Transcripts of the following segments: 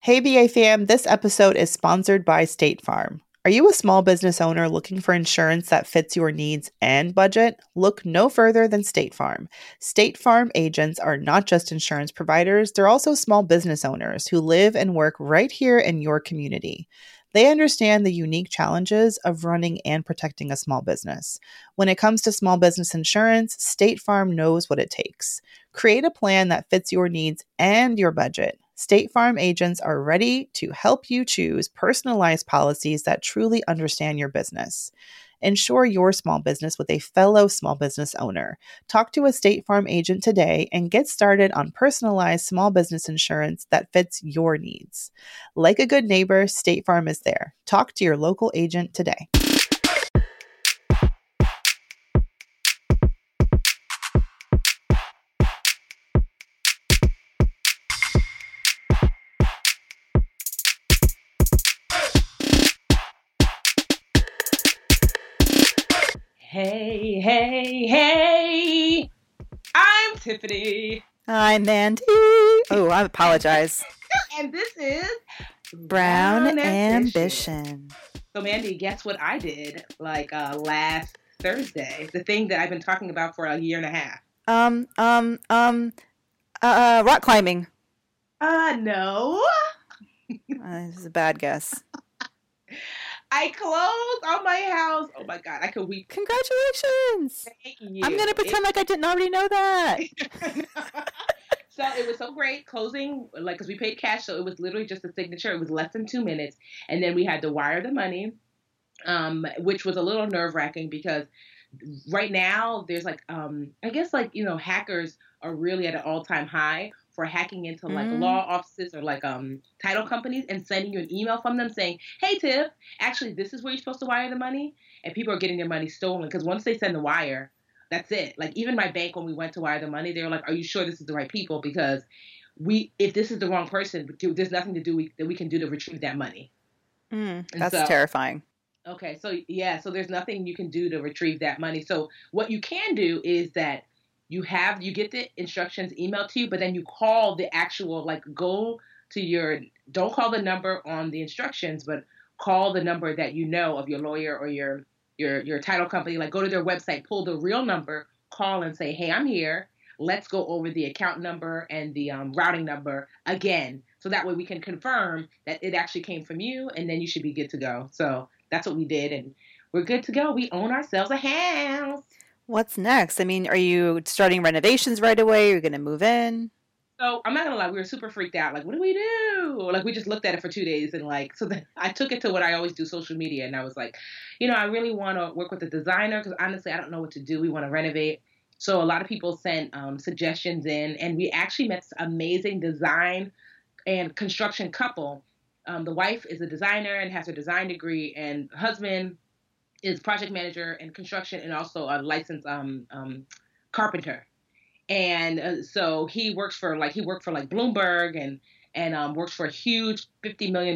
Hey, BA fam, this episode is sponsored by State Farm. Are you a small business owner looking for insurance that fits your needs and budget? Look no further than State Farm. State Farm agents are not just insurance providers, they're also small business owners who live and work right here in your community. They understand the unique challenges of running and protecting a small business. When it comes to small business insurance, State Farm knows what it takes. Create a plan that fits your needs and your budget. State Farm agents are ready to help you choose personalized policies that truly understand your business. Insure your small business with a fellow small business owner. Talk to a State Farm agent today and get started on personalized small business insurance that fits your needs. Like a good neighbor, State Farm is there. Talk to your local agent today. Hey, hey, hey! I'm Tiffany. I'm Mandy. Oh, I apologize. And this is Brown Ambition. So, Mandy, guess what I did last Thursday? The thing that I've been talking about for a year and a half. Rock climbing. No. This is a bad guess. I closed on my house. Oh my God, I could weep. Congratulations. Thank you. I'm going to pretend like I didn't already know that. So it was so great closing, because we paid cash. So it was literally just a signature. It was less than 2 minutes. And then we had to wire the money, which was a little nerve wracking because right now there's hackers are really at an all time high for hacking into law offices or title companies and sending you an email from them saying, hey, Tiff, actually, this is where you're supposed to wire the money. And people are getting their money stolen because once they send the wire, that's it. Even my bank, when we went to wire the money, they were like, are you sure this is the right people? Because if this is the wrong person, there's nothing that we can do to retrieve that money. That's terrifying. Okay. So there's nothing you can do to retrieve that money. So what you can do is that you get the instructions emailed to you, but then you call the actual, don't call the number on the instructions, but call the number that you know of your lawyer or your title company. Go to their website, pull the real number, call and say, hey, I'm here. Let's go over the account number and the routing number again. So that way we can confirm that it actually came from you, and then you should be good to go. So that's what we did, and we're good to go. We own ourselves a house. What's next? I mean, are you starting renovations right away? You're going to move in? So I'm not going to lie. We were super freaked out. What do we do? We just looked at it for 2 days and so then I took it to what I always do, social media. And I was like, I really want to work with a designer because honestly, I don't know what to do. We want to renovate. So a lot of people sent suggestions in, and we actually met this amazing design and construction couple. The wife is a designer and has her design degree, and husband is project manager in construction and also a licensed carpenter. And so he works for Bloomberg and works for a huge $50 million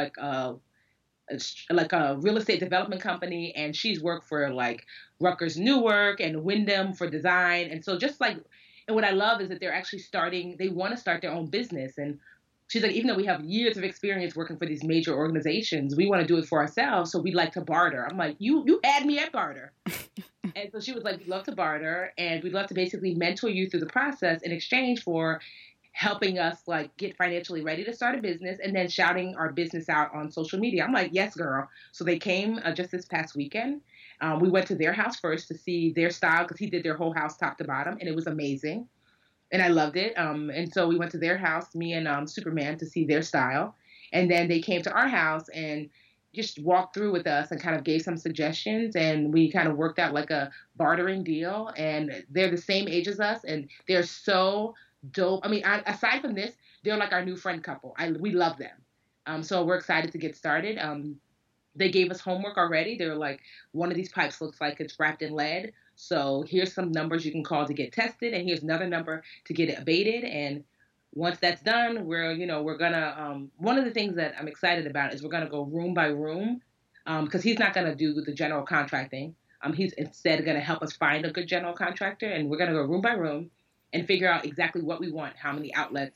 a real estate development company. And she's worked for Rutgers Newark and Wyndham for design. And so and what I love is that they're actually they want to start their own business. And she's like, even though we have years of experience working for these major organizations, we want to do it for ourselves. So we'd like to barter. I'm like, you had me at barter. And so she was like, we'd love to barter, and we'd love to basically mentor you through the process in exchange for helping us get financially ready to start a business and then shouting our business out on social media. I'm like, yes, girl. So they came just this past weekend. We went to their house first to see their style because he did their whole house top to bottom, and it was amazing. And I loved it. And so we went to their house, me and Superman, to see their style. And then they came to our house and just walked through with us and kind of gave some suggestions. And we kind of worked out a bartering deal. And they're the same age as us. And they're so dope. I mean, aside from this, they're our new friend couple. We love them. So we're excited to get started. They gave us homework already. They're one of these pipes looks like it's wrapped in lead. So here's some numbers you can call to get tested, and here's another number to get it abated. And once that's done, we're gonna one of the things that I'm excited about is we're gonna go room by room, because he's not gonna do the general contracting. He's instead gonna help us find a good general contractor, and we're gonna go room by room and figure out exactly what we want, how many outlets,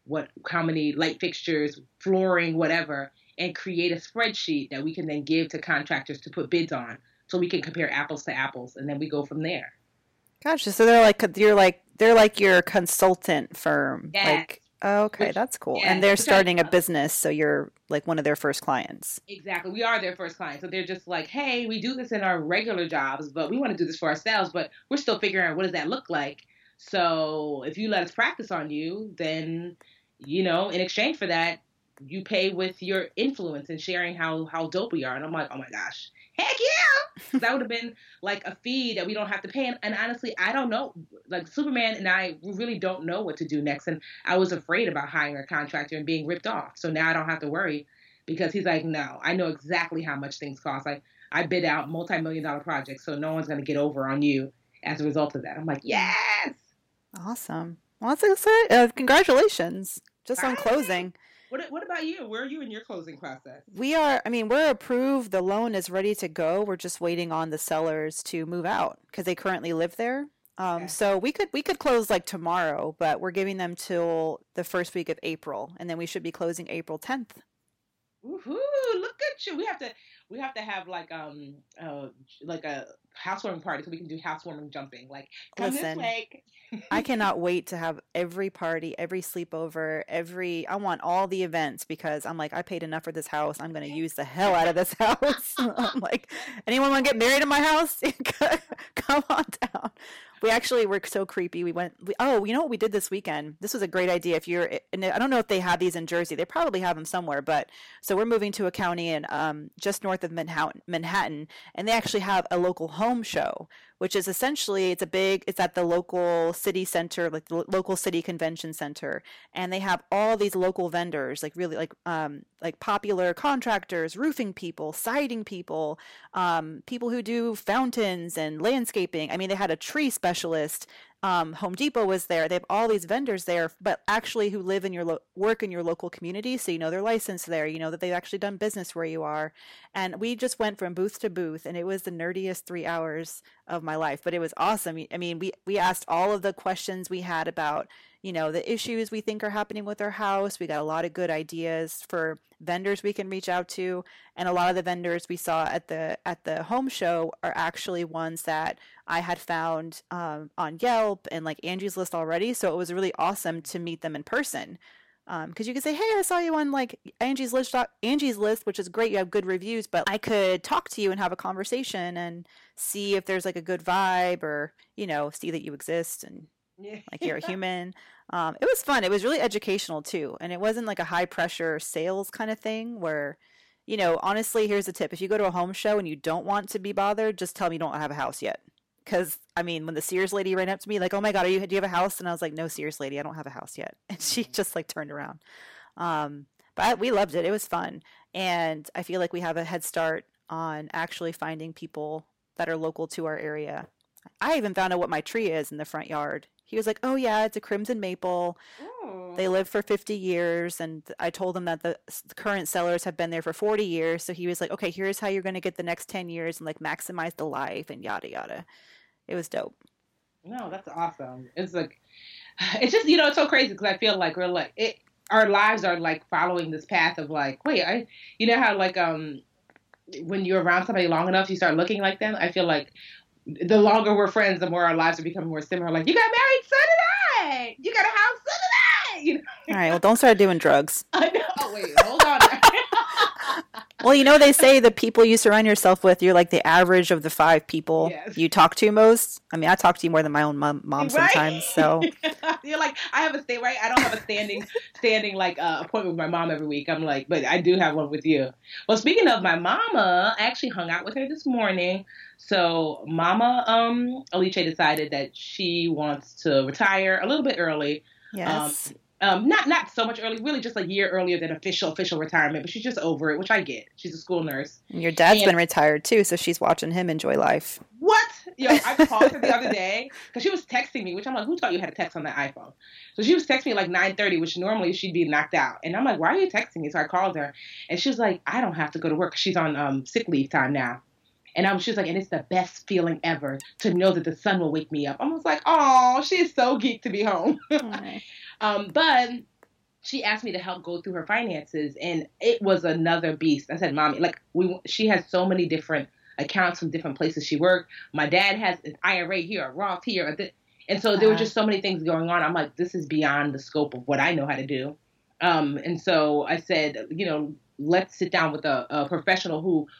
how many light fixtures, flooring, whatever, and create a spreadsheet that we can then give to contractors to put bids on, so we can compare apples to apples, and then we go from there. Gotcha. So they're like your consultant firm. Yes. Like, okay, that's cool. And Yes, they're which I starting a love. business, so you're like one of their first clients. Exactly. We are their first client. So they're just like, hey, we do this in our regular jobs, but we want to do this for ourselves, but we're still figuring out what does that look like. So if you let us practice on you, then, in exchange for that, you pay with your influence and sharing how dope we are. And I'm like, oh my gosh, heck yeah. Because that would have been like a fee that we don't have to pay. And honestly, I don't know. Like Superman and I, we really don't know what to do next. And I was afraid about hiring a contractor and being ripped off. So now I don't have to worry because he's like, no, I know exactly how much things cost. Like I bid out multi-million-dollar projects, so no one's going to get over on you as a result of that. I'm like, yes. Awesome. Well, that's exciting. Congratulations. Just on closing. What about you? Where are you in your closing process? We're approved. The loan is ready to go. We're just waiting on the sellers to move out because they currently live there. Okay. So we could close like tomorrow, but we're giving them till the first week of April, and then we should be closing April 10th. Woohoo! Look at you. We have to have like a housewarming party so we can do housewarming jumping. Like come this Listen, way. I cannot wait to have every party, every sleepover, I want all the events because I'm like, I paid enough for this house. I'm going to use the hell out of this house. I'm like, anyone want to get married in my house? Come on down. We actually were so creepy. You know what we did this weekend? This was a great idea. And I don't know if they have these in Jersey. They probably have them somewhere, but so we're moving to a county in just north of Manhattan, and they actually have a local home show, which is essentially it's at the local city center, like the local city convention center, and they have all these local vendors, like really like popular contractors, roofing people, siding people, people who do fountains and landscaping. I mean, they had a tree specialist. Home Depot was there. They have all these vendors there, but actually who live in your work in your local community. So you know they're licensed there. You know that they've actually done business where you are. And we just went from booth to booth, and it was the nerdiest 3 hours of my life. But it was awesome. I mean, we asked all of the questions we had about the issues we think are happening with our house. We got a lot of good ideas for vendors we can reach out to, and a lot of the vendors we saw at the home show are actually ones that I had found on Yelp and like Angie's List already. So it was really awesome to meet them in person. Because you could say, "Hey, I saw you on like Angie's List, which is great. You have good reviews." But I could talk to you and have a conversation and see if there's like a good vibe, or see that you exist and Yeah. like you're a human. It was fun. It was really educational too, and it wasn't like a high pressure sales kind of thing where, honestly, here's a tip: if you go to a home show and you don't want to be bothered, just tell me you don't have a house yet. Because I mean, when the Sears lady ran up to me like, "Oh my God, do you have a house?" and I was like, "No, Sears lady, I don't have a house yet," and she just like turned around. But we loved it. It was fun, and I feel like we have a head start on actually finding people that are local to our area. I even found out what my tree is in the front yard. He was like, "Oh yeah, it's a crimson maple. They Oh. live for 50 years." And I told him that the current sellers have been there for 40 years. So he was like, "Okay, here's how you're going to get the next 10 years and like maximize the life and yada yada." It was dope. No, that's awesome. It's like, it's just, it's so crazy because I feel like we're like, our lives are like following this path of like, wait, you know how like, when you're around somebody long enough, you start looking like them. I feel like the longer we're friends, the more our lives are becoming more similar. Like, you got married, so did I. You got a house, so did I. All right, well, don't start doing drugs. I know. Oh, wait, hold on. Well, they say the people you surround yourself with, you're like the average of the 5 people Yes. you talk to most. I mean, I talk to you more than my own mom Right? sometimes. So, You're like, I have a stay right. I don't have a standing like appointment with my mom every week. I'm like, but I do have one with you. Well, speaking of my mama, I actually hung out with her this morning. So Mama Alice decided that she wants to retire a little bit early. Um, yes. not so much early, really just a year earlier than official retirement, but she's just over it, which I get. She's a school nurse. And your dad's And been retired too, so she's watching him enjoy life. what? I called her the other day because she was texting me, which I'm like, who taught you how to text on that iPhone? So she was texting me like 9:30, which normally she'd be knocked out. And I'm like, why are you texting me? So I called her, and she was like, I don't have to go to work. She's on sick leave time now. And she was like, and it's the best feeling ever to know that the sun will wake me up. I was like, oh, she is so geeked to be home. Aw. But she asked me to help go through her finances, and it was another beast. I said, "Mommy, like she has so many different accounts from different places she worked. My dad has an IRA here, a Roth here, and so there were just so many things going on. I'm like, this is beyond the scope of what I know how to do. And so I said, let's sit down with a professional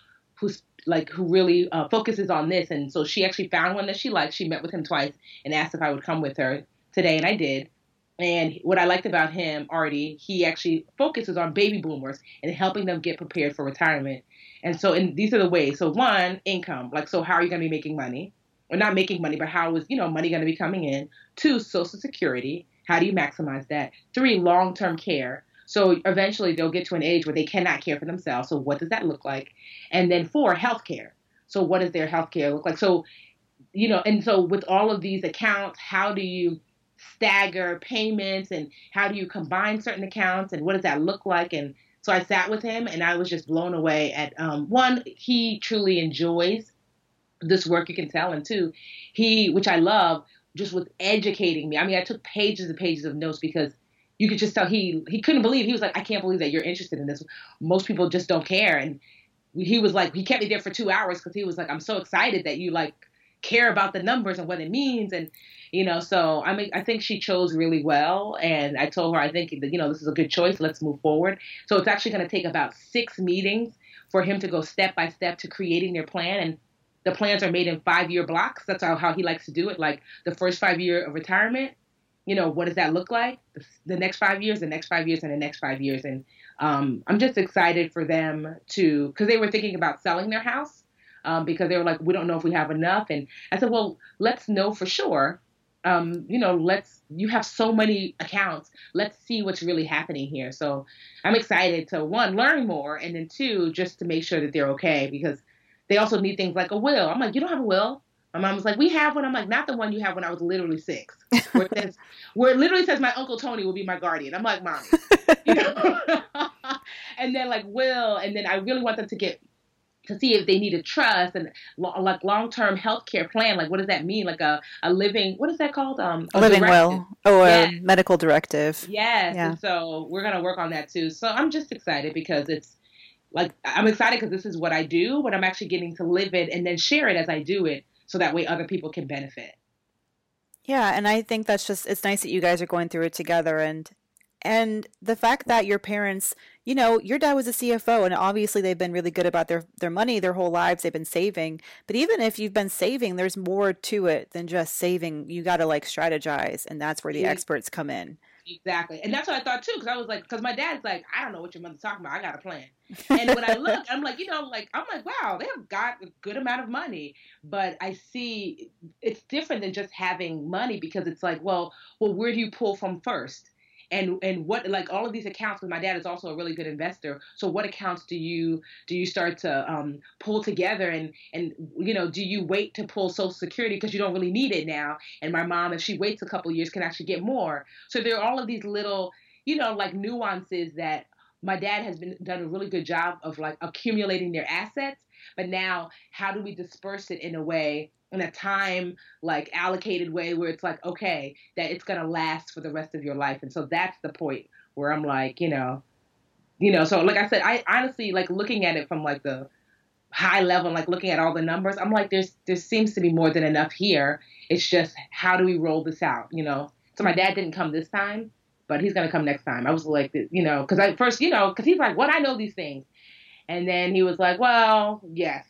who really focuses on this. And so she actually found one that she liked. She met with him twice and asked if I would come with her today, and I did. And what I liked about him, Artie, he actually focuses on baby boomers and helping them get prepared for retirement. And so, these are the ways. So, one, income. Like, so how are you going to be making money? Or not making money, but how is, money going to be coming in? Two, Social Security. How do you maximize that? Three, long-term care. So eventually they'll get to an age where they cannot care for themselves. So what does that look like? And then four, healthcare. So what does their healthcare look like? So, and so with all of these accounts, how do you stagger payments and how do you combine certain accounts and what does that look like? And so I sat with him and I was just blown away at, one, he truly enjoys this work, you can tell. And two, which I love, just was educating me. I mean, I took pages and pages of notes because you could just tell he couldn't believe. He was like, I can't believe that you're interested in this. Most people just don't care. And he was like, he kept me there for 2 hours because he was like, I'm so excited that you like care about the numbers and what it means. And, so I think she chose really well. And I told her, I think, this is a good choice. Let's move forward. So it's actually going to take about 6 meetings for him to go step by step to creating their plan. And the plans are made in 5-year blocks. That's how he likes to do it. Like the first 5 year of retirement, what does that look like? The next 5 years, the next 5 years, and the next 5 years. And I'm just excited for them because they were thinking about selling their house because they were like, we don't know if we have enough. And I said, well, let's know for sure. You have so many accounts. Let's see what's really happening here. So I'm excited to, one, learn more, and then two, just to make sure that they're okay because they also need things like a will. I'm like, you don't have a will? My mom was like, we have one. I'm like, not the one you have when I was literally 6. Where it literally says my Uncle Tony will be my guardian. I'm like, Mommy. And then like will, and then I really want them to see if they need a trust and like long-term healthcare plan. Like, what does that mean? Like a living, what is that called? A living directive. will or a medical directive. Yes. Yeah. And so we're going to work on that too. So I'm just excited because I'm excited because this is what I do, but I'm actually getting to live it and then share it as I do it. So that way other people can benefit. Yeah. And I think it's nice that you guys are going through it together. And the fact that your parents, your dad was a CFO and obviously they've been really good about their money their whole lives. They've been saving. But even if you've been saving, there's more to it than just saving. You got to strategize. And that's where the experts come in. Exactly. And that's what I thought too, because I was like, because my dad's like, I don't know what your mother's talking about. I got a plan. And when I look, I'm like, I'm like, wow, they have got a good amount of money. But I see it's different than just having money because it's like, well, where do you pull from first? And what, like all of these accounts, because my dad is also a really good investor. So what accounts do you start to pull together and do you wait to pull Social Security because you don't really need it now? And my mom, if she waits a couple of years, can actually get more. So there are all of these little, like nuances that my dad has done a really good job of like accumulating their assets. But now how do we disperse it in a way, in a time like allocated way where it's like, okay, that it's going to last for the rest of your life. And so that's the point where I'm like, so like I said, I honestly like looking at it from like the high level, like looking at all the numbers, I'm like, there seems to be more than enough here. It's just, how do we roll this out? So my dad didn't come this time, but he's going to come next time. I was like, cause I first, cause he's like, what? I know these things. And then he was like, well, yes.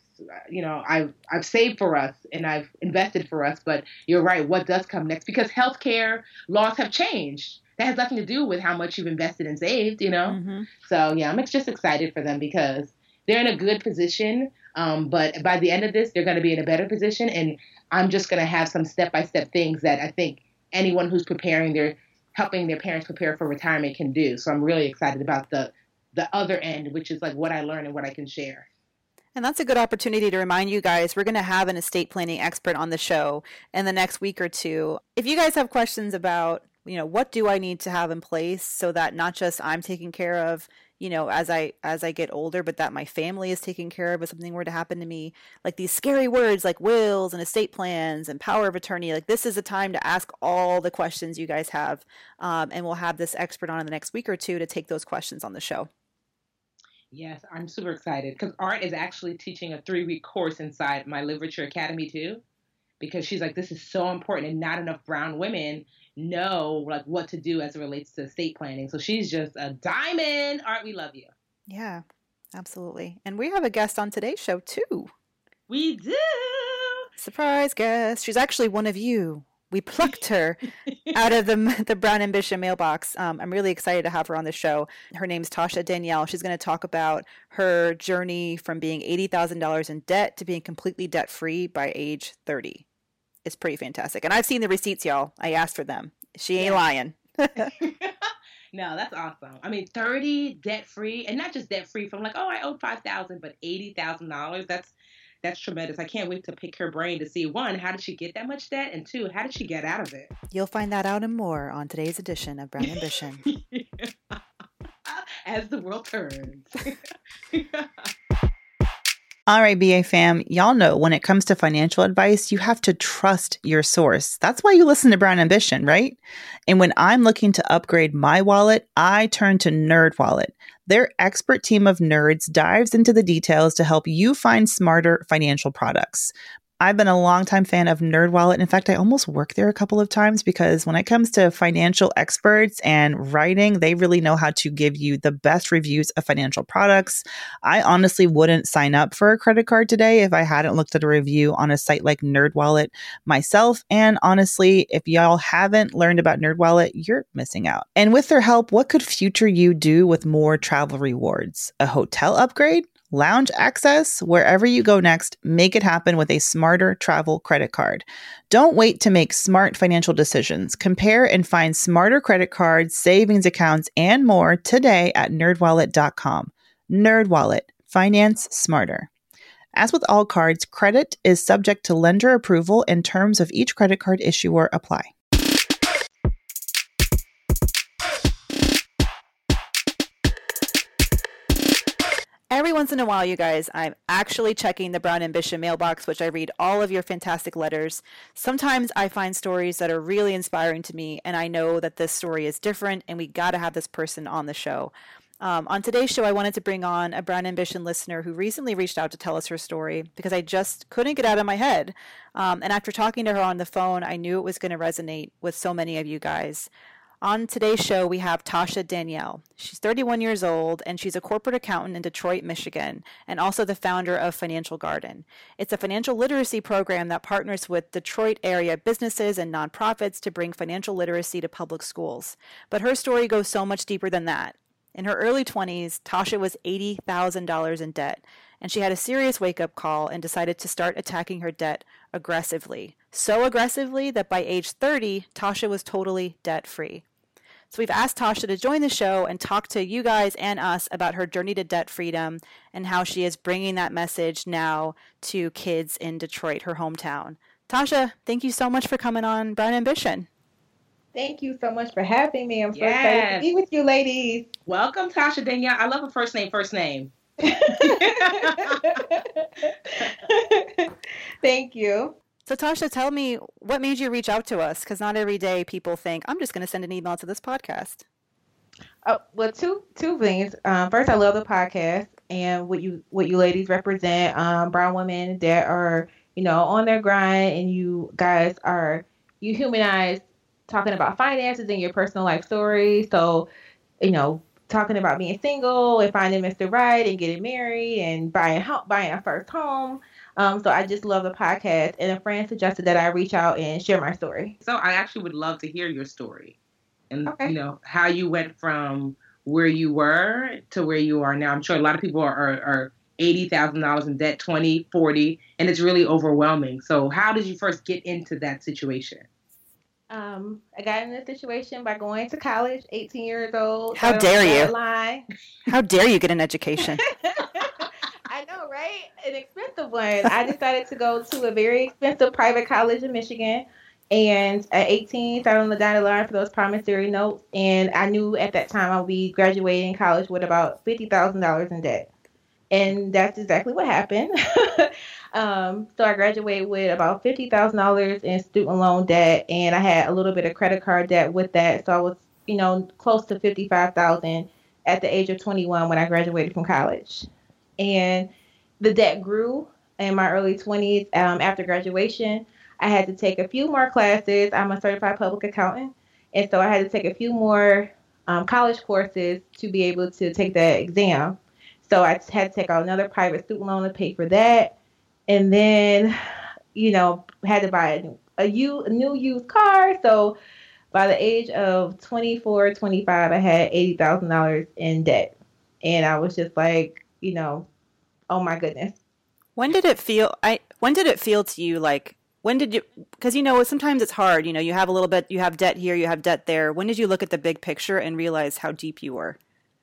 I've saved for us and I've invested for us, but you're right. What does come next? Because healthcare laws have changed. That has nothing to do with how much you've invested and saved, Mm-hmm. So yeah, I'm just excited for them because they're in a good position. But by the end of this, they're going to be in a better position. And I'm just going to have some step-by-step things that I think anyone who's helping their parents prepare for retirement can do. So I'm really excited about the other end, which is like what I learned and what I can share. And that's a good opportunity to remind you guys, we're going to have an estate planning expert on the show in the next week or two. If you guys have questions about, what do I need to have in place so that not just I'm taken care of, as I get older, but that my family is taken care of if something were to happen to me. Like these scary words like wills and estate plans and power of attorney. Like this is a time to ask all the questions you guys have. And we'll have this expert on in the next week or two to take those questions on the show. Yes, I'm super excited because Art is actually teaching a 3-week course inside my Literature Academy too, because she's like, this is so important and not enough brown women know like what to do as it relates to estate planning. So she's just a diamond. Art, we love you. Yeah, absolutely. And we have a guest on today's show too. We do. Surprise guest. She's actually one of you. We plucked her out of the Brown Ambition mailbox. I'm really excited to have her on the show. Her name's Tasha Danielle. She's going to talk about her journey from being $80,000 in debt to being completely debt-free by age 30. It's pretty fantastic. And I've seen the receipts, y'all. I asked for them. She ain't lying. No, that's awesome. I mean, 30 debt-free, and not just debt-free from like, oh, I owe $5,000, but $80,000. That's tremendous. I can't wait to pick her brain to see, one, how did she get that much debt? And two, how did she get out of it? You'll find that out and more on today's edition of Brown Ambition. As the world turns. All right, BA fam, y'all know when it comes to financial advice, you have to trust your source. That's why you listen to Brown Ambition, right? And when I'm looking to upgrade my wallet, I turn to NerdWallet. Their expert team of nerds dives into the details to help you find smarter financial products. I've been a longtime fan of NerdWallet. In fact, I almost worked there a couple of times because when it comes to financial experts and writing, they really know how to give you the best reviews of financial products. I honestly wouldn't sign up for a credit card today if I hadn't looked at a review on a site like NerdWallet myself. And honestly, if y'all haven't learned about NerdWallet, you're missing out. And with their help, what could future you do with more travel rewards? A hotel upgrade? Lounge access? Wherever you go next, make it happen with a smarter travel credit card. Don't wait to make smart financial decisions. Compare and find smarter credit cards, savings accounts, and more today at nerdwallet.com. NerdWallet. Finance smarter. As with all cards, credit is subject to lender approval and terms of each credit card issuer apply. Every once in a while, you guys, I'm actually checking the Brown Ambition mailbox, which I read all of your fantastic letters. Sometimes I find stories that are really inspiring to me, and I know that this story is different, and we got to have this person on the show. On today's show, I wanted to bring on a Brown Ambition listener who recently reached out to tell us her story because I just couldn't get out of my head. And after talking to her on the phone, I knew it was going to resonate with so many of you guys. On today's show, we have Tasha Danielle. She's 31 years old, and she's a corporate accountant in Detroit, Michigan, and also the founder of Financial Garden. It's a financial literacy program that partners with Detroit area businesses and nonprofits to bring financial literacy to public schools. But her story goes so much deeper than that. In her early 20s, Tasha was $80,000 in debt, and she had a serious wake-up call and decided to start attacking her debt aggressively. So aggressively that by age 30, Tasha was totally debt-free. So we've asked Tasha to join the show and talk to you guys and us about her journey to debt freedom and how she is bringing that message now to kids in Detroit, her hometown. Tasha, thank you so much for coming on Brown Ambition. Thank you so much for having me. I'm so excited to be with you, ladies. Welcome, Tasha Danielle. I love a first name. Thank you. So Tasha, tell me, what made you reach out to us? Because not every day people think, I'm just going to send an email to this podcast. Oh, well, two things. First, I love the podcast and what you ladies represent. Brown women that are, on their grind, and you guys you humanize talking about finances and your personal life story. So, talking about being single and finding Mr. Right and getting married and buying a first home. So I just love the podcast, and a friend suggested that I reach out and share my story. So I actually would love to hear your story and, how you went from where you were to where you are now. I'm sure a lot of people are $80,000 in debt, 20, 40, and it's really overwhelming. So how did you first get into that situation? I got in this situation by going to college, 18 years old. How dare you? How dare you get an education? I know, right? An expensive one. I decided to go to a very expensive private college in Michigan. And at 18, started on the dotted line for those promissory notes. And I knew at that time I would be graduating college with about $50,000 in debt. And that's exactly what happened. So I graduated with about $50,000 in student loan debt, and I had a little bit of credit card debt with that. So I was, close to 55,000 at the age of 21 when I graduated from college. And the debt grew in my early 20s. After graduation, I had to take a few more classes. I'm a certified public accountant, and so I had to take a few more college courses to be able to take that exam. So I had to take out another private student loan to pay for that. And then, had to buy a new used car. So by the age of 24, 25, I had $80,000 in debt. And I was just like, oh my goodness. When did it feel to you like, when did you, because sometimes it's hard, you have a little bit, you have debt here, you have debt there. When did you look at the big picture and realize how deep you were?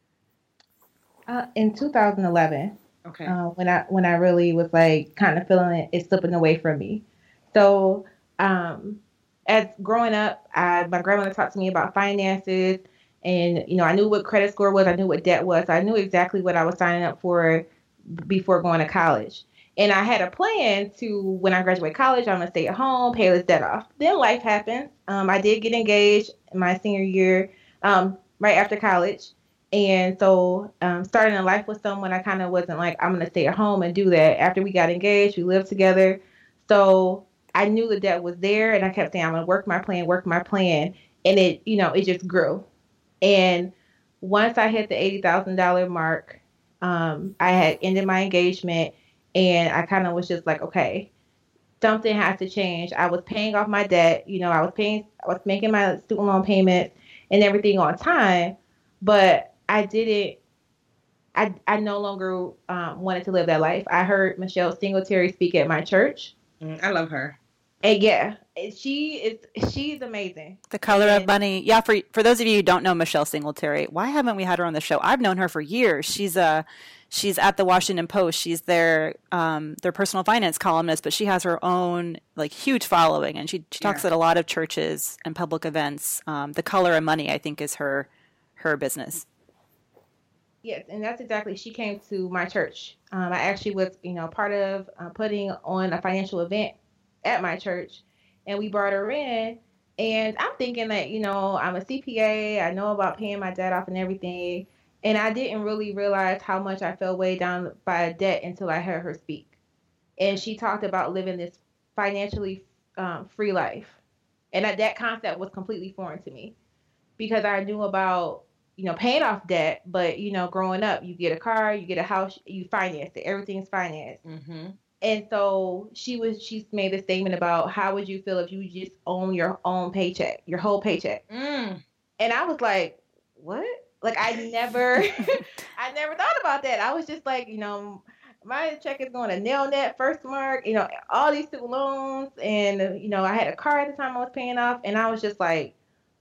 In 2011. Okay. When I really was like kind of feeling it slipping away from me. So as growing up, my grandmother talked to me about finances, and I knew what credit score was, I knew what debt was, I knew exactly what I was signing up for before going to college. And I had a plan to, when I graduate college, I'm gonna stay at home, pay this debt off. Then life happened. I did get engaged in my senior year, right after college. And so starting a life with someone, I kind of wasn't like, I'm going to stay at home and do that. After we got engaged, we lived together. So I knew the debt was there, and I kept saying, I'm going to work my plan. And it just grew. And once I hit the $80,000 mark, I had ended my engagement, and I kind of was just like, okay, something has to change. I was paying off my debt. I was making my student loan payments and everything on time, but I no longer wanted to live that life. I heard Michelle Singletary speak at my church. I love her. And yeah, she's amazing. The Color of Money. Yeah, for those of you who don't know Michelle Singletary, why haven't we had her on the show? I've known her for years. She's at the Washington Post. She's their personal finance columnist, but she has her own like huge following, and she talks at a lot of churches and public events. The Color of Money, I think, is her business. Yes, and that's exactly. She came to my church. I actually was, part of putting on a financial event at my church, and we brought her in. And I'm thinking that, I'm a CPA. I know about paying my debt off and everything. And I didn't really realize how much I fell way down by debt until I heard her speak. And she talked about living this financially free life. And that concept was completely foreign to me, because I knew about paying off debt, but growing up, you get a car, you get a house, you finance it, everything's financed. Mm-hmm. And so she made this statement about, how would you feel if you just own your own paycheck, your whole paycheck? And I was like, what? Like I never thought about that. I was just like, my check is going to nail net, First Mark, all these student loans, and I had a car at the time I was paying off, and I was like,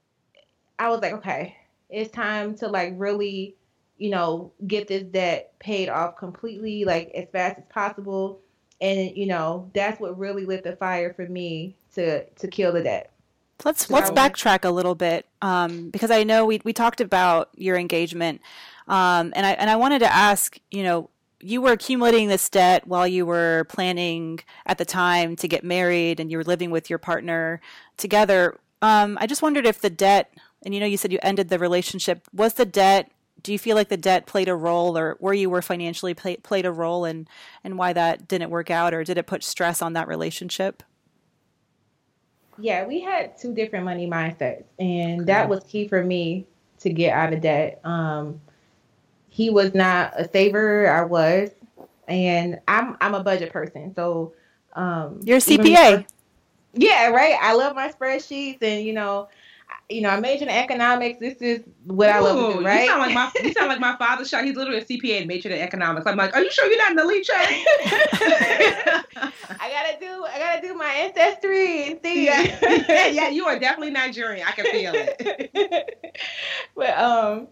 okay, it's time to like really, get this debt paid off completely, like as fast as possible. And, that's what really lit the fire for me to kill the debt. Let's backtrack a little bit, because I know we talked about your engagement, and I wanted to ask, you were accumulating this debt while you were planning at the time to get married, and you were living with your partner together. I just wondered if the debt, and you said you ended the relationship. Do you feel like the debt played a role, or where you were financially played a role, and why that didn't work out, or did it put stress on that relationship? Yeah, we had two different money mindsets, and that was key for me to get out of debt. He was not a saver, I was, and I'm a budget person. So you're a CPA. Yeah, right. I love my spreadsheets, and I majored in economics. This is what I love to do, right? You sound like my father. Shot. He's literally a CPA and majored in economics. I'm like, are you sure you're not an elite track? I gotta do my ancestry and see. Yeah, you are definitely Nigerian. I can feel it. But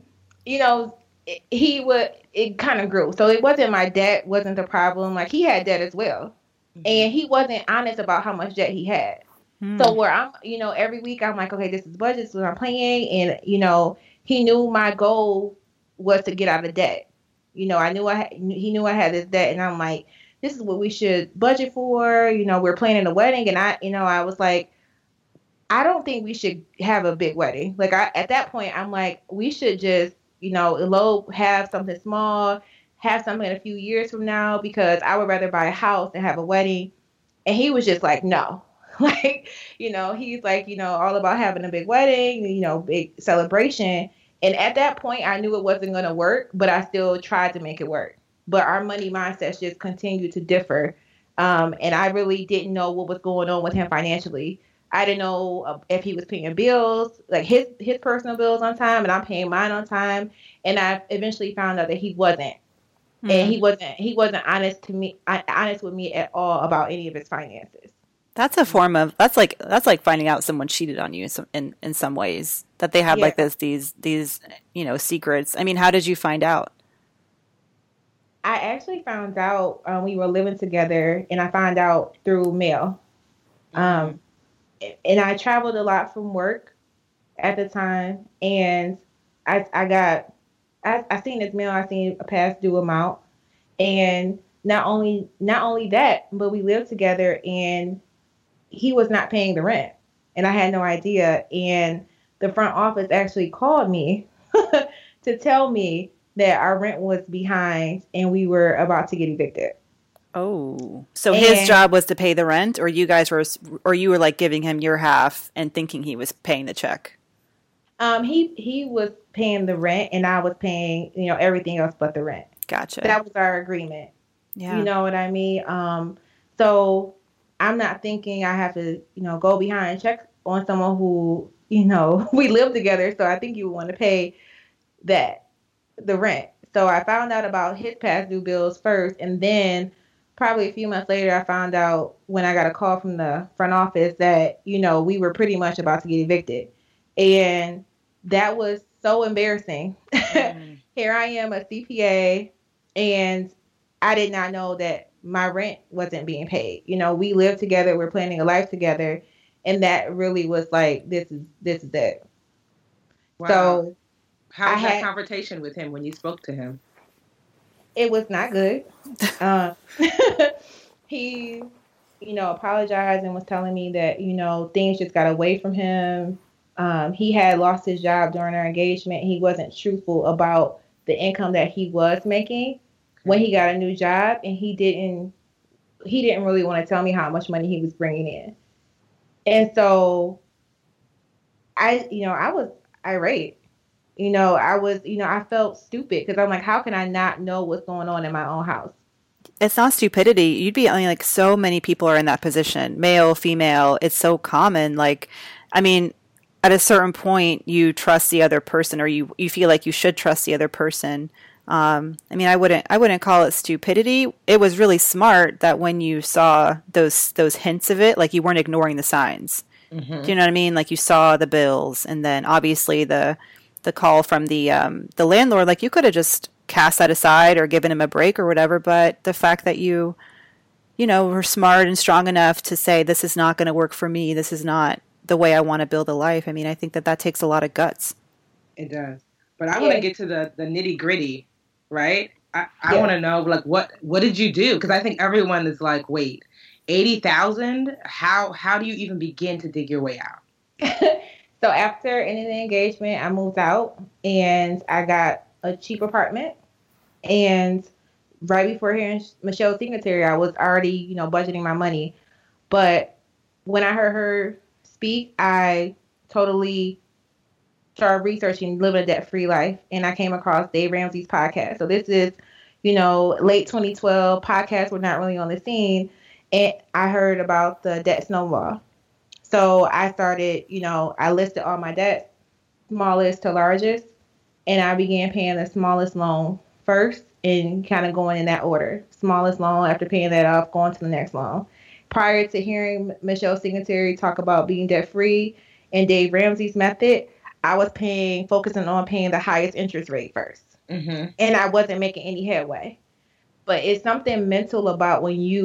it kind of grew. So it wasn't my debt wasn't the problem. Like he had debt as well, and he wasn't honest about how much debt he had. So where I'm, every week I'm like, okay, this is budget, this is what I'm paying. And, he knew my goal was to get out of debt. I knew he knew I had this debt, and I'm like, this is what we should budget for. We're planning a wedding, and I was like, I don't think we should have a big wedding. Like at that point, I'm like, we should just, elope, have something small, have something in a few years from now, because I would rather buy a house than have a wedding. And he was just like, no. Like, he's like, all about having a big wedding, big celebration. And at that point, I knew it wasn't going to work, but I still tried to make it work. But our money mindsets just continued to differ. And I really didn't know what was going on with him financially. I didn't know if he was paying bills, like his personal bills on time, and I'm paying mine on time. And I eventually found out that he wasn't. And he wasn't honest with me at all about any of his finances. That's a form of that's like finding out someone cheated on you in some ways, that they had like these secrets. I mean, how did you find out? I actually found out we were living together, and I found out through mail. And I traveled a lot from work at the time, and I seen his mail. I seen a past due amount, and not only that, but we lived together, and he was not paying the rent, and I had no idea. And the front office actually called me to tell me that our rent was behind and we were about to get evicted. Oh, so his job was to pay the rent, or you were like giving him your half and thinking he was paying the check? He was paying the rent, and I was paying, everything else but the rent. Gotcha. That was our agreement. Yeah. You know what I mean? So I'm not thinking I have to, go behind and check on someone who, we live together. So I think you would want to pay the rent. So I found out about his past due bills first, and then probably a few months later, I found out when I got a call from the front office that, we were pretty much about to get evicted. And that was so embarrassing. Here I am, a CPA, and I did not know that my rent wasn't being paid. We live together, we're planning a life together, and that really was like, this is it. Wow. So how was that confrontation with him when you spoke to him? It was not good. He, apologized and was telling me that, things just got away from him. He had lost his job during our engagement. He wasn't truthful about the income that he was making when he got a new job, and he didn't really want to tell me how much money he was bringing in. And so I was irate. I felt stupid because I'm like, how can I not know what's going on in my own house? It's not stupidity. You'd be, like, so many people are in that position, male, female. It's so common. Like, I mean, at a certain point, you trust the other person, or you feel like you should trust the other person. I mean, I wouldn't call it stupidity. It was really smart that when you saw those hints of it, like, you weren't ignoring the signs. Mm-hmm. Do you know what I mean? Like, you saw the bills, and then obviously the call from the landlord. Like, you could have just cast that aside or given him a break or whatever. But the fact that you were smart and strong enough to say, this is not going to work for me. This is not the way I want to build a life. I mean, I think that takes a lot of guts. It does. But I want to get to the nitty gritty, right? I want to know, like, what did you do? Because I think everyone is like, wait, 80,000? How do you even begin to dig your way out? So after ending the engagement, I moved out and I got a cheap apartment. And right before hearing Michelle's signature, I was already, budgeting my money. But when I heard her speak, I totally started researching living a debt-free life, and I came across Dave Ramsey's podcast. So this is, late 2012. Podcasts were not really on the scene, and I heard about the debt snowball. So I started, I listed all my debts, smallest to largest, and I began paying the smallest loan first and kind of going in that order. Smallest loan, after paying that off, going to the next loan. Prior to hearing Michelle Singletary talk about being debt-free and Dave Ramsey's method, I was focusing on paying the highest interest rate first. Mm-hmm. And I wasn't making any headway. But it's something mental about when you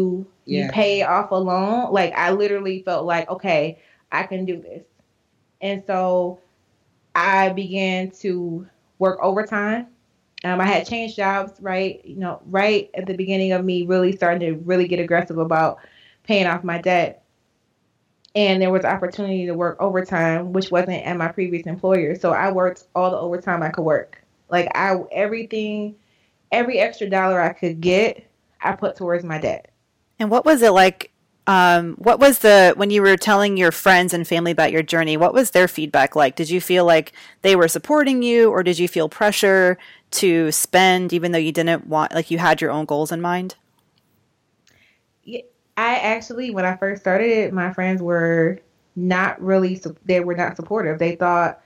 you pay off a loan. Like I literally felt like, okay, I can do this. And so I began to work overtime. I had changed jobs, right? Right at the beginning of me really starting to really get aggressive about paying off my debt. And there was opportunity to work overtime, which wasn't at my previous employer. So I worked all the overtime I could work. Like every extra dollar I could get, I put towards my debt. And what was it like? When you were telling your friends and family about your journey, what was their feedback like? Did you feel like they were supporting you, or did you feel pressure to spend even though you didn't want, like you had your own goals in mind? Yeah, I actually, when I first started, my friends were not really, they were not supportive. They thought,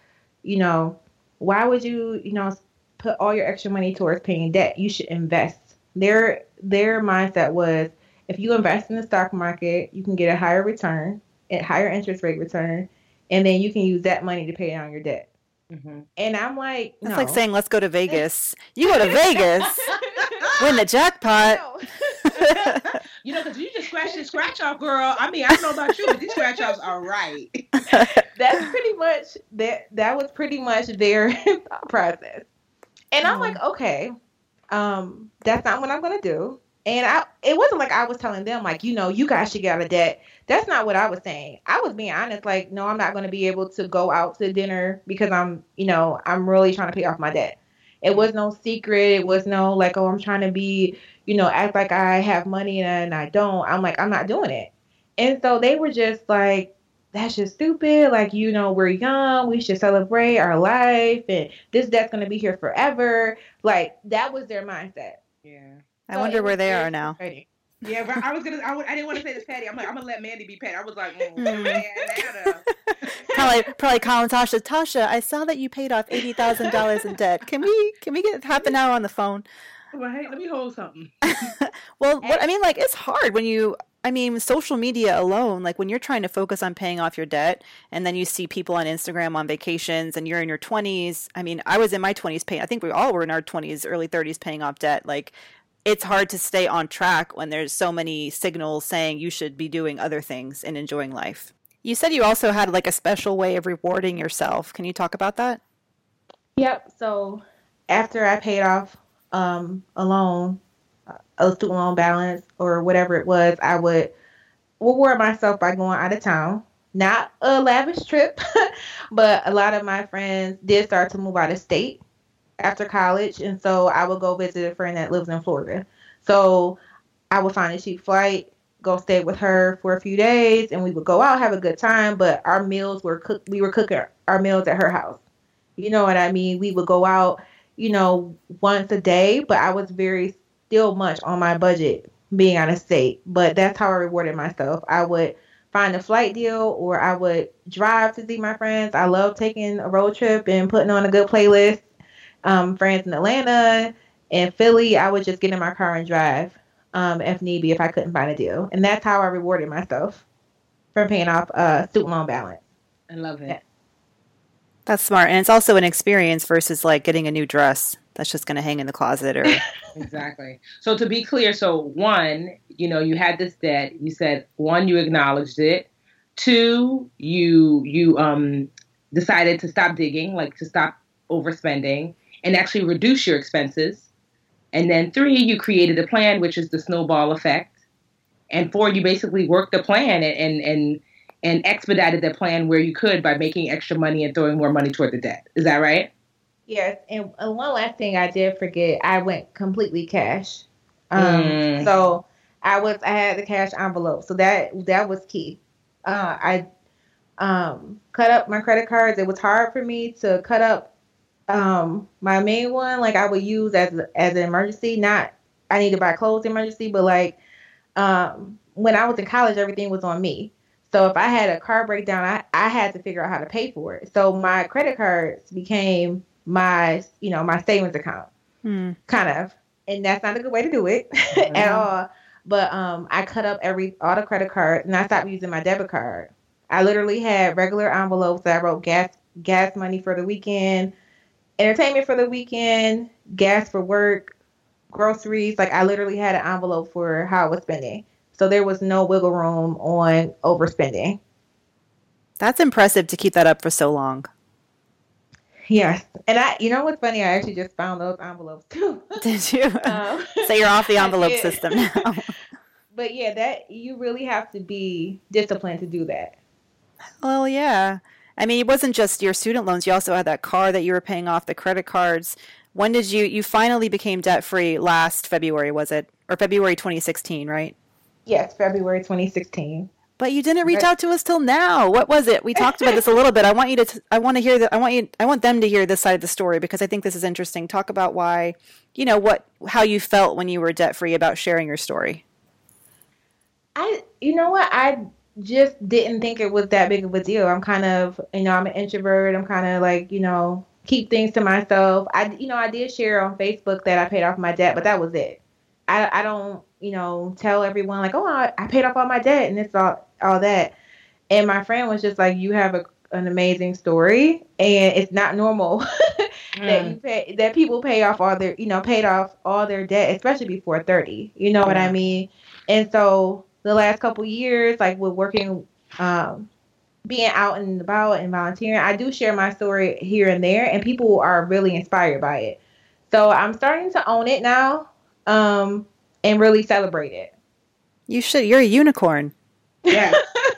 why would you, put all your extra money towards paying debt? You should invest. Their mindset was, if you invest in the stock market, you can get a higher return, a higher interest rate return, and then you can use that money to pay down your debt. Mm-hmm. And I'm like, no. It's like saying, let's go to Vegas. You go to Vegas, win the jackpot. Because you just scratch the scratch off, girl. I mean, I don't know about you, but these scratch offs are right. That's pretty much that was pretty much their process. And I'm like, okay, that's not what I'm gonna do. And it wasn't like I was telling them, like, you guys should get out of debt. That's not what I was saying. I was being honest, like, no, I'm not going to be able to go out to dinner because I'm really trying to pay off my debt. It was no secret. It was no like, oh, I'm trying to be, act like I have money and I don't. I'm like, I'm not doing it. And so they were just like, that's just stupid. Like, we're young. We should celebrate our life. And this debt's going to be here forever. Like, that was their mindset. Yeah. I wonder where they are now. Yeah, but I didn't want to say this petty. I'm like, I'm going to let Mandy be petty. I was like, Probably calling Tasha, I saw that you paid off $80,000 in debt. Can we get half an hour on the phone? Well, hey, let me hold something. Well, it's hard when social media alone, like when you're trying to focus on paying off your debt and then you see people on Instagram on vacations and you're in your 20s. I mean, I was in my 20s paying, I think we all were in our 20s, early 30s paying off debt. Like, it's hard to stay on track when there's so many signals saying you should be doing other things and enjoying life. You said you also had like a special way of rewarding yourself. Can you talk about that? Yep. So after I paid off a loan, a student loan balance or whatever it was, I would reward myself by going out of town. Not a lavish trip, but a lot of my friends did start to move out of state after college. And so I would go visit a friend that lives in Florida. So I would find a cheap flight, go stay with her for a few days, and we would go out, have a good time. But our meals were cooked. We were cooking our meals at her house. You know what I mean? We would go out, once a day, but I was still much on my budget being out of state. But that's how I rewarded myself. I would find a flight deal or I would drive to see my friends. I love taking a road trip and putting on a good playlist. Friends in Atlanta and Philly, I would just get in my car and drive if need be if I couldn't find a deal. And that's how I rewarded myself from paying off student loan balance. I love it. Yeah. That's smart. And it's also an experience versus like getting a new dress that's just going to hang in the closet or Exactly. So to be clear, one, you had this debt. You said, one, you acknowledged it. Two, you decided to stop digging, like to stop overspending and actually reduce your expenses. And then 3, you created a plan, which is the snowball effect. And 4, you basically worked the plan and expedited the plan where you could by making extra money and throwing more money toward the debt. Is that right? Yes. And one last thing I did forget, I went completely cash. So I had the cash envelope. So that was key. I cut up my credit cards. It was hard for me to cut up my main one, like I would use as an emergency. Not I need to buy clothes emergency, but like when I was in college, everything was on me. So if I had a car breakdown, I had to figure out how to pay for it. So my credit cards became my savings account, kind of. And that's not a good way to do it at all. But I cut up all the credit cards and I stopped using my debit card. I literally had regular envelopes that I wrote gas money for the weekend, entertainment for the weekend, gas for work, groceries. Like I literally had an envelope for how I was spending. So there was no wiggle room on overspending. That's impressive to keep that up for so long. Yes. And you know what's funny? I actually just found those envelopes too. Did you? So you're off the envelope did. system now. But yeah, that you really have to be disciplined to do that. Well, yeah. I mean, it wasn't just your student loans. You also had that car that you were paying off, the credit cards. When did you finally became debt free? Last February, was it? Or February 2016, right? Yes, February 2016. But you didn't reach out to us till now. What was it? We talked about this a little bit. I want you to I want to hear that I want them to hear this side of the story because I think this is interesting. Talk about why, how you felt when you were debt free, about sharing your story. You know what? I just didn't think it was that big of a deal. I'm kind of, I'm an introvert. I'm kind of like, keep things to myself. I did share on Facebook that I paid off my debt, but that was it. I don't, tell everyone like, oh, I paid off all my debt and it's all that. And my friend was just like, you have an amazing story and it's not normal that people pay off all their, paid off all their debt, especially before 30. You know what I mean? And so the last couple years, like with working, being out and about and volunteering, I do share my story here and there, and people are really inspired by it. So I'm starting to own it now, and really celebrate it. You should. You're a unicorn. Yeah.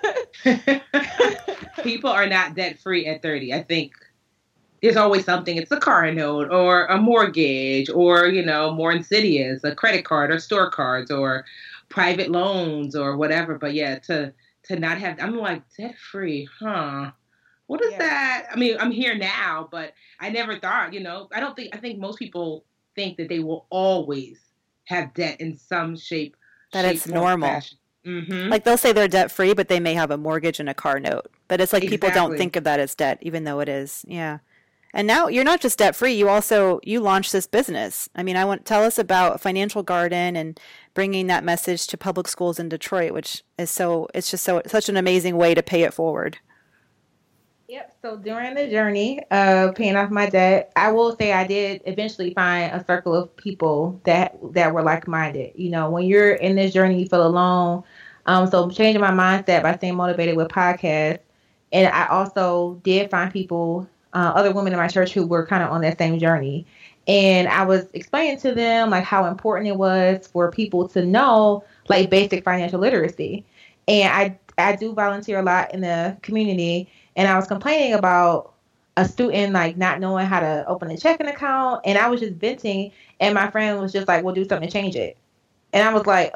People are not debt free at 30. I think there's always something. It's a car note or a mortgage or, more insidious, a credit card or store cards or private loans or whatever. But yeah, to not have, I'm like, debt free, huh? What is that? I mean, I'm here now, but I never thought, I think most people think that they will always have debt in some shape. That it's normal. Mm-hmm. Like they'll say they're debt free, but they may have a mortgage and a car note. But it's like people don't think of that as debt, even though it is. Yeah. And now you're not just debt free. You launched this business. I mean, tell us about Financial Garden and bringing that message to public schools in Detroit, which is such an amazing way to pay it forward. Yep. So during the journey of paying off my debt, I will say I did eventually find a circle of people that were like-minded. When you're in this journey, you feel alone. So changing my mindset by staying motivated with podcasts. And I also did find people, other women in my church who were kind of on that same journey. And I was explaining to them like how important it was for people to know like basic financial literacy. And I do volunteer a lot in the community. And I was complaining about a student like not knowing how to open a checking account. And I was just venting. And my friend was just like, well, do something to change it. And I was like,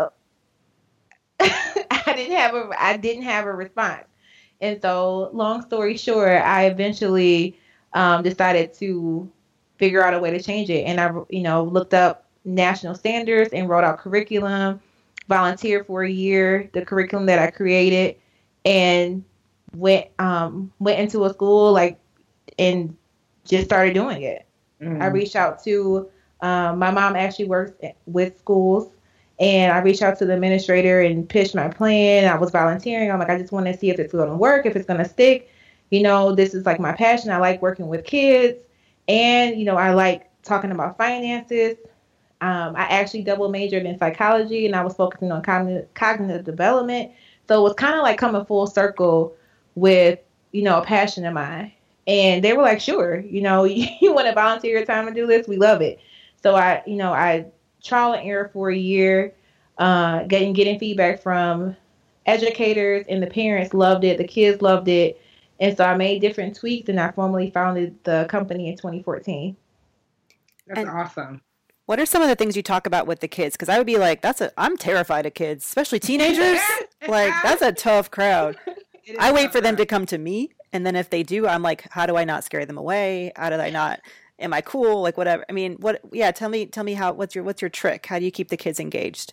I didn't have a response. And so long story short, I eventually decided to figure out a way to change it. And I, looked up national standards and wrote out curriculum, volunteered for a year, the curriculum that I created, and went into a school and just started doing it. Mm-hmm. I reached out to my mom actually works with schools, and I reached out to the administrator and pitched my plan. I was volunteering. I'm like, I just want to see if it's going to work, if it's going to stick. This is like my passion. I like working with kids, and I like talking about finances. I actually double majored in psychology, and I was focusing on cognitive development. So it was kind of like coming full circle with, a passion of mine. And they were like, sure, you want to volunteer your time to do this? We love it. So I trial and error for a year, getting feedback from educators, and the parents loved it. The kids loved it. And so I made different tweaks, and I formally founded the company in 2014. That's awesome. What are some of the things you talk about with the kids? Because I would be like, I'm terrified of kids, especially teenagers. Like, that's a tough crowd. I wait for them to come to me. And then if they do, I'm like, how do I not scare them away? How do I not, am I cool? Like, whatever. I mean, tell me what's your trick? How do you keep the kids engaged?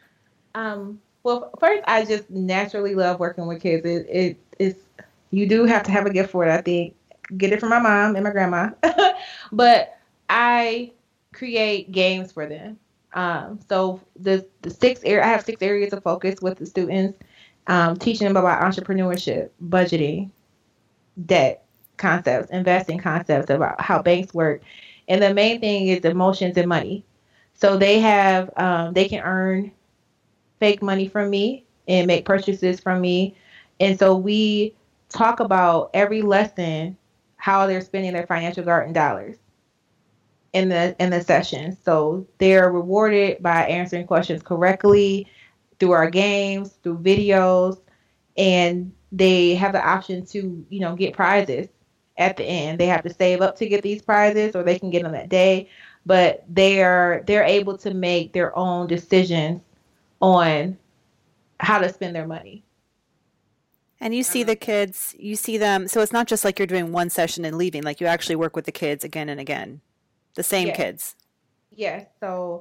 Well, first, I just naturally love working with kids. It's you do have to have a gift for it, I think. Get it from my mom and my grandma. But I create games for them. So I have 6 areas of focus with the students, teaching them about entrepreneurship, budgeting, debt concepts, investing concepts, about how banks work. And the main thing is emotions and money. So they have, they can earn fake money from me and make purchases from me. And so we talk about every lesson, how they're spending their financial garden dollars in the session. So they're rewarded by answering questions correctly through our games, through videos, and they have the option to, get prizes at the end. They have to save up to get these prizes or they can get them that day, but they're able to make their own decisions on how to spend their money. And you see the kids, you see them. So it's not just like you're doing one session and leaving, like you actually work with the kids again and again, the same kids. Yes. So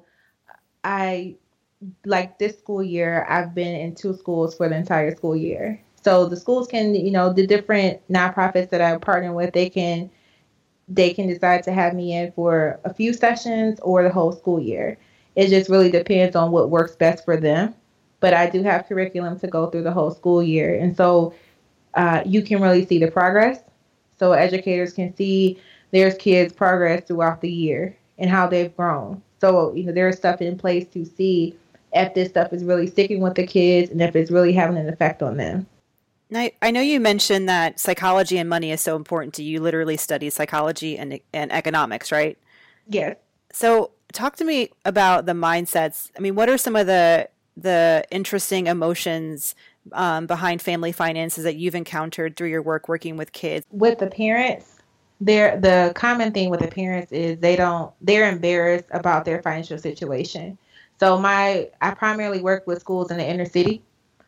like this school year, I've been in 2 schools for the entire school year. So the schools can, the different nonprofits that I partner with, they can decide to have me in for a few sessions or the whole school year. It just really depends on what works best for them. But I do have curriculum to go through the whole school year. And so you can really see the progress. So educators can see their kids' progress throughout the year and how they've grown. So, there's stuff in place to see if this stuff is really sticking with the kids and if it's really having an effect on them. Now, I know you mentioned that psychology and money is so important to you. You literally study psychology and economics, right? Yes. So talk to me about the mindsets. I mean, what are some of the interesting emotions behind family finances that you've encountered through your work working with kids? With the parents, the common thing with the parents is they're embarrassed about their financial situation. So I primarily work with schools in the inner city,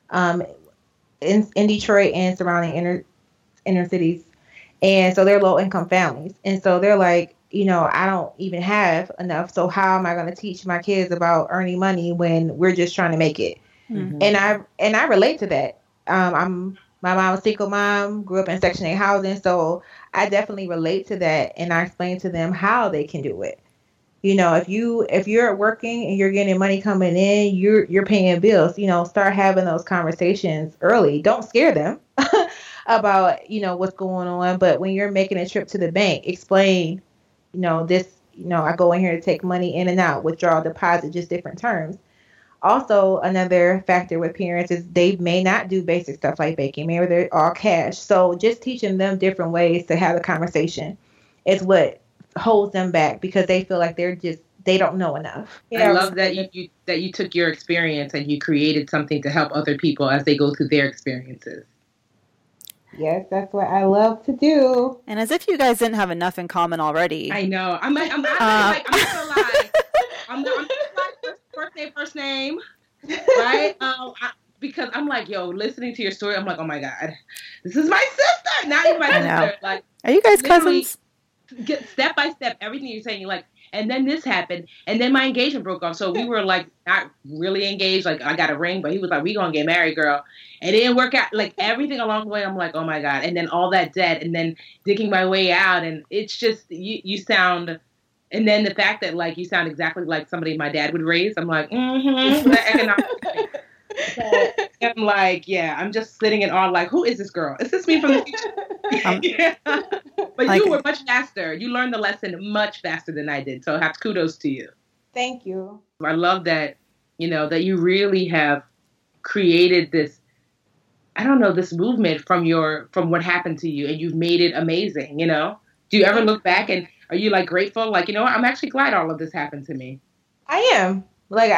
in Detroit and surrounding inner cities. And so they're low income families. And so they're like, I don't even have enough. So how am I going to teach my kids about earning money when we're just trying to make it? Mm-hmm. And I relate to that. My mom's a single mom, grew up in Section 8 housing. So I definitely relate to that. And I explain to them how they can do it. If you're working and you're getting money coming in, you're paying bills, start having those conversations early. Don't scare them about, what's going on. But when you're making a trip to the bank, explain, this, I go in here to take money in and out, withdraw, deposit, just different terms. Also, another factor with parents is they may not do basic stuff like banking. Maybe they're all cash. So just teaching them different ways to have a conversation is what holds them back, because they feel like they don't know enough. I love that you took your experience and you created something to help other people as they go through their experiences. Yes, that's what I love to do. And as if you guys didn't have enough in common already. I know. I'm not gonna lie. I'm not first name, right? Because I'm like, yo, listening to your story, I'm like, oh my God, this is my sister. Not even my sister. Like, are you guys cousins? Get step by step, everything you're saying, you're like, and then this happened, and then my engagement broke off. So we were like not really engaged. Like I got a ring, but he was like, we gonna get married, girl. And it didn't work out. Like everything along the way, I'm like, oh my God. And then all that debt, and then digging my way out, and it's just you sound. And then the fact that like you sound exactly like somebody my dad would raise, I'm like, the economic thing. So I'm like, yeah, I'm just sitting in awe, like, who is this girl? Is this me from the future? Yeah. But like, you were much faster. You learned the lesson much faster than I did. So I have kudos to you. Thank you. I love that, that you really have created this, I don't know, this movement from what happened to you, and you've made it amazing, Do you ever look back and are you like grateful? Like, I'm actually glad all of this happened to me. I am. Like,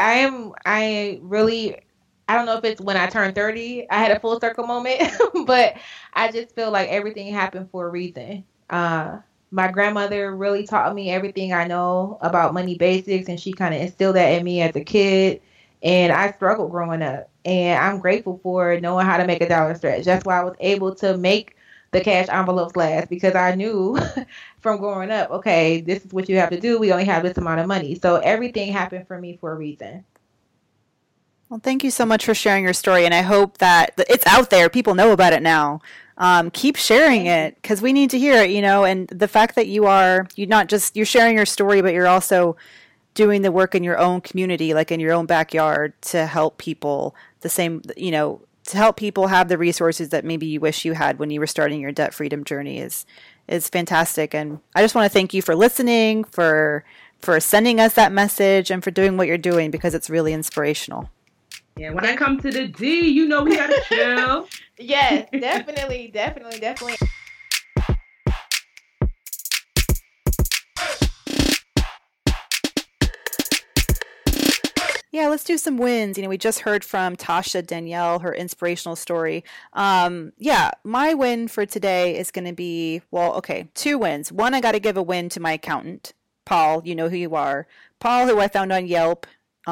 I don't know if it's when I turned 30, I had a full circle moment, but I just feel like everything happened for a reason. My grandmother really taught me everything I know about money basics, and she kind of instilled that in me as a kid. And I struggled growing up, and I'm grateful for knowing how to make a dollar stretch. That's why I was able to make the cash envelopes last, because I knew from growing up, okay, this is what you have to do. We only have this amount of money. So everything happened for me for a reason. Well, thank you so much for sharing your story. And I hope that it's out there. People know about it now. Keep sharing it, because we need to hear it, and the fact that you're sharing your story, but you're also doing the work in your own community, like in your own backyard, to help people to help people have the resources that maybe you wish you had when you were starting your debt freedom journey is fantastic. And I just want to thank you for listening, for sending us that message, and for doing what you're doing, because it's really inspirational. Yeah, when I come to the D, you know we gotta chill. Yes, definitely. Yeah, let's do some wins. We just heard from Tasha Danielle, her inspirational story. Yeah, my win for today is going to be, well, okay, two wins. One, I got to give a win to my accountant, Paul. You know who you are. Paul, who I found on Yelp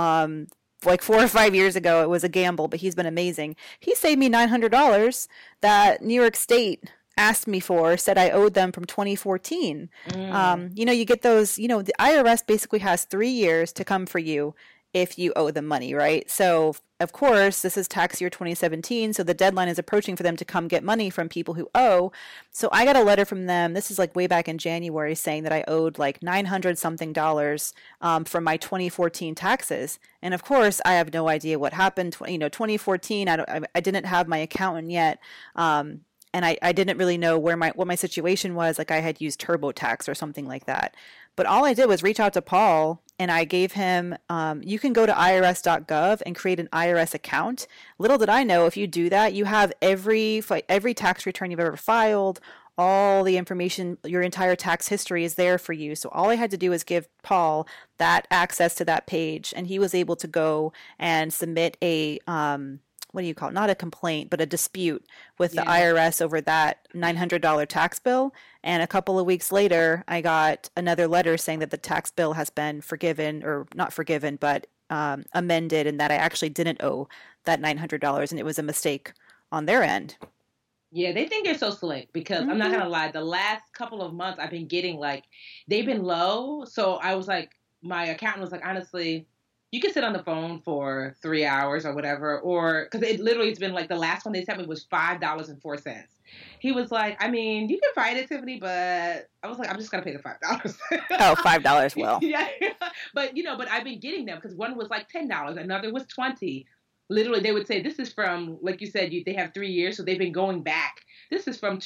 like 4 or 5 years ago. It was a gamble, but he's been amazing. He saved me $900 that New York State asked me for, said I owed them from 2014. You get those, the IRS basically has 3 years to come for you if you owe them money, right? So, of course, this is tax year 2017, so the deadline is approaching for them to come get money from people who owe. So I got a letter from them, this is like way back in January, saying that I owed like $900 something from my 2014 taxes. And of course, I have no idea what happened. 2014, I didn't have my accountant yet. And I didn't really know what my situation was. Like I had used TurboTax or something like that. But all I did was reach out to Paul and I gave him, you can go to irs.gov and create an IRS account. Little did I know, if you do that, you have every tax return you've ever filed, all the information, your entire tax history is there for you. So all I had to do was give Paul that access to that page, and he was able to go and submit a, what do you call it? Not a complaint, but a dispute with the IRS over that $900 tax bill. And a couple of weeks later, I got another letter saying that the tax bill has been forgiven, or not forgiven, but amended, and that I actually didn't owe that $900, and it was a mistake on their end. Yeah, they think they're so slick because I'm not going to lie. The last couple of months I've been getting they've been low. So I was like, my accountant was like, honestly, you can sit on the phone for 3 hours or whatever, or because it literally has been like the last one they sent me was $5.04. He was like, I mean, you can fight it, Tiffany, but I was like, I'm just going to pay the $5. Oh, $5. Well, yeah. But I've been getting them because one was like $10. Another was $20. Literally, they would say, this is from, like you said, they have 3 years. So they've been going back. This is from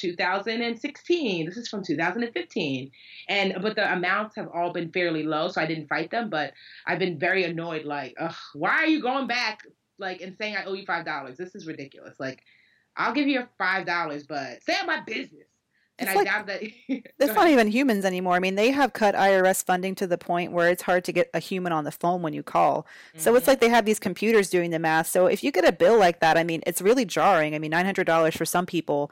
2016. This is from 2015. But the amounts have all been fairly low. So I didn't fight them. But I've been very annoyed. Like, why are you going back and saying I owe you $5? This is ridiculous. Like, I'll give you $5, but stay out my business. And I doubt that. It's not even humans anymore. I mean, they have cut IRS funding to the point where it's hard to get a human on the phone when you call. Mm-hmm. So it's like they have these computers doing the math. So if you get a bill like that, I mean, it's really jarring. I mean, $900 for some people,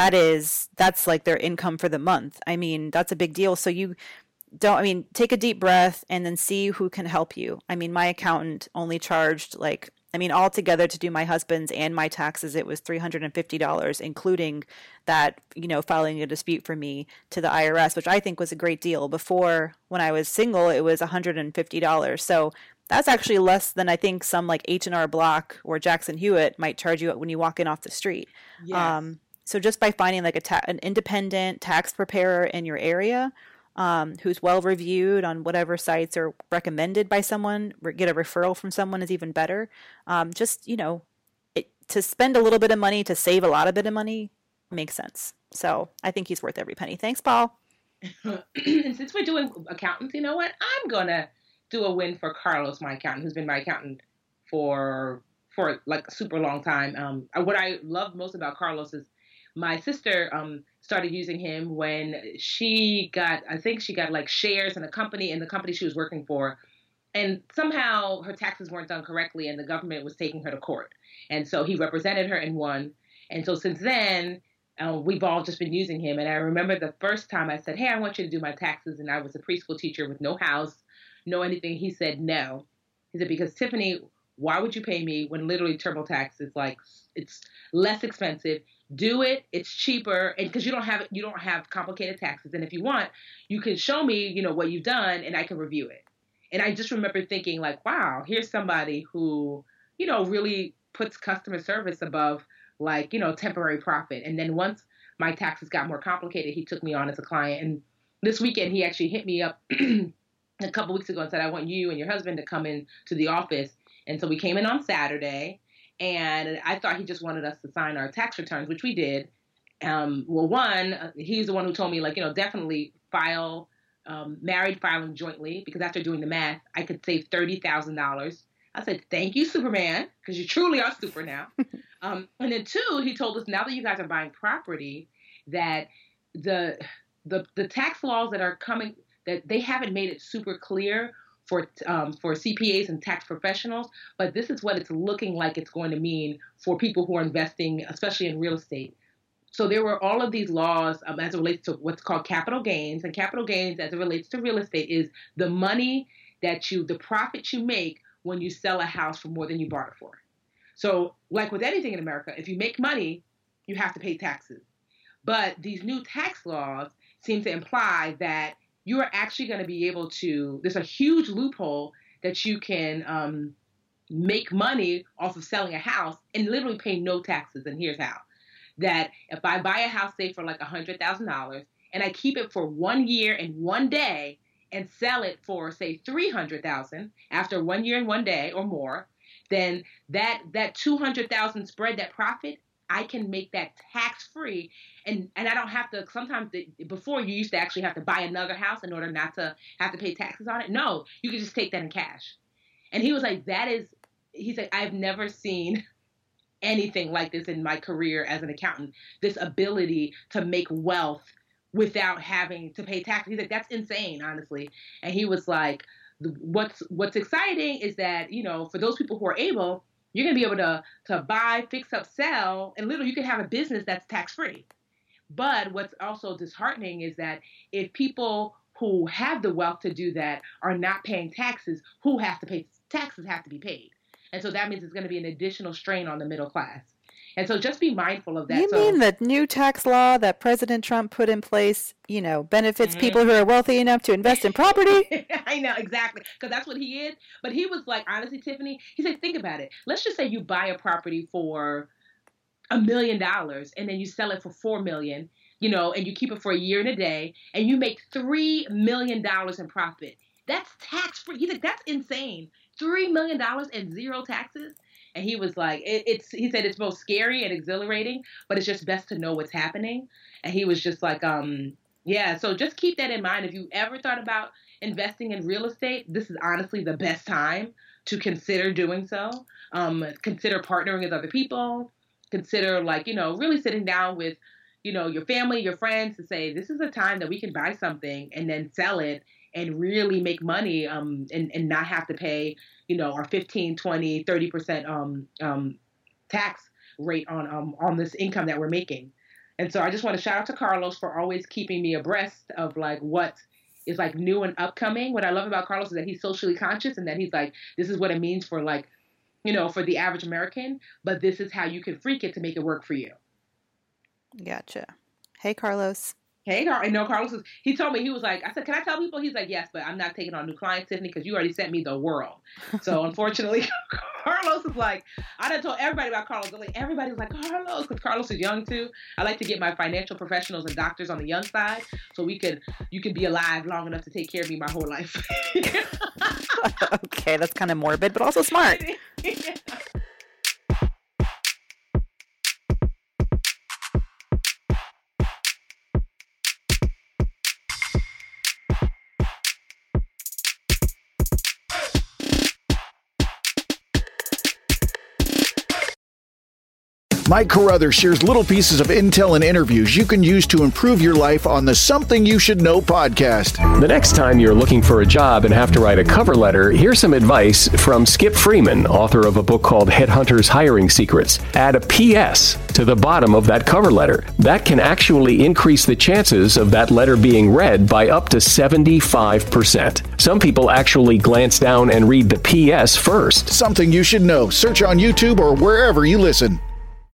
that's like their income for the month. I mean, that's a big deal. So take a deep breath and then see who can help you. I mean, my accountant only charged altogether to do my husband's and my taxes, it was $350, including that, filing a dispute for me to the IRS, which I think was a great deal. Before, when I was single, it was $150. So that's actually less than I think some like H&R Block or Jackson Hewitt might charge you when you walk in off the street. Yes. So just by finding an independent tax preparer in your area, who's well reviewed on whatever sites or recommended by someone, get a referral from someone is even better. To spend a little bit of money to save a lot of bit of money makes sense. So I think he's worth every penny. Thanks, Paul. And since we're doing accountants, you know what? I'm going to do a win for Carlos, my accountant, who's been my accountant for like a super long time. What I love most about Carlos is my sister started using him when she got like shares in a company, in the company she was working for. And somehow her taxes weren't done correctly and the government was taking her to court. And so he represented her and won. And so since then, we've all just been using him. And I remember the first time I said, hey, I want you to do my taxes. And I was a preschool teacher with no house, no anything. He said, no. He said, because Tiffany, why would you pay me when literally TurboTax is it's less expensive? Do it. It's cheaper. And because you don't have complicated taxes. And if you want, you can show me, what you've done and I can review it. And I just remember thinking wow, here's somebody who, really puts customer service above temporary profit. And then once my taxes got more complicated, he took me on as a client. And this weekend, he actually hit me up a couple weeks ago and said, I want you and your husband to come in to the office. And so we came in on Saturday. And I thought he just wanted us to sign our tax returns, which we did. He's the one who told me, definitely file married filing jointly, because after doing the math, I could save $30,000 I said, thank you, Superman, because you truly are super now. And then 2, he told us, now that you guys are buying property, that the tax laws that are coming, that they haven't made it super clear for CPAs and tax professionals, but this is what it's looking like it's going to mean for people who are investing, especially in real estate. So there were all of these laws as it relates to what's called capital gains. And capital gains, as it relates to real estate, is the money the profit you make when you sell a house for more than you bought it for. So like with anything in America, if you make money, you have to pay taxes. But these new tax laws seem to imply that you are actually going to be able to, there's a huge loophole that you can make money off of selling a house and literally pay no taxes. And here's how. That if I buy a house, say for like $100,000, and I keep it for 1 year and 1 day and sell it for, say, $300,000 after 1 year and 1 day or more, then that $200,000 spread, that profit, I can make that tax-free. And I don't have to, sometimes before you used to actually have to buy another house in order not to have to pay taxes on it. No, you can just take that in cash. And he was like, he said, I've never seen anything like this in my career as an accountant, this ability to make wealth without having to pay taxes. He's like, that's insane, honestly. And he was like, what's exciting is that, you know, for those people who are able, you're going to be able to buy, fix up, sell, and literally you can have a business that's tax-free. But what's also disheartening is that if people who have the wealth to do that are not paying taxes, who have to pay taxes have to be paid. And so that means it's going to be an additional strain on the middle class. And so just be mindful of that. You mean the new tax law that President Trump put in place, you know, benefits people who are wealthy enough to invest in property? I know, exactly. Because that's what he is. But he was like, honestly, Tiffany, he said, think about it. Let's just say you buy a property for $1 million and then you sell it for $4 million, you know, and you keep it for a year and a day and you make $3 million in profit. That's tax-free. He's like, that's insane. $3 million and zero taxes. And he was like, he said it's both scary and exhilarating, but it's just best to know what's happening. And he was just like, yeah, so just keep that in mind. If you ever thought about investing in real estate, this is honestly the best time to consider doing so. Consider partnering with other people. Consider, like, you know, really sitting down with, you know, your family, your friends to say, this is a time that we can buy something and then sell it and really make money and not have to pay, you know, our 15, 20, 30% tax rate on this income that we're making. And so I just want to shout out to Carlos for always keeping me abreast of like what is like new and upcoming. What I love about Carlos is that he's socially conscious and that he's like, this is what it means for, like, you know, for the average American, but this is how you can freak it to make it work for you. Gotcha. Hey, Carlos. Hey, I know Carlos he told me, he was like, I said, can I tell people? He's like, yes, but I'm not taking on new clients, Tiffany, because you already sent me the world. So unfortunately, Carlos is like, I done told everybody about Carlos. Like, everybody's like, Carlos, because Carlos is young too. I like to get my financial professionals and doctors on the young side so you could be alive long enough to take care of me my whole life. Okay, that's kind of morbid, but also smart. Yeah. Mike Carruthers shares little pieces of intel and interviews you can use to improve your life on the Something You Should Know podcast. The next time you're looking for a job and have to write a cover letter, here's some advice from Skip Freeman, author of a book called Headhunters Hiring Secrets. Add a PS to the bottom of that cover letter. That can actually increase the chances of that letter being read by up to 75%. Some people actually glance down and read the PS first. Something You Should Know. Search on YouTube or wherever you listen.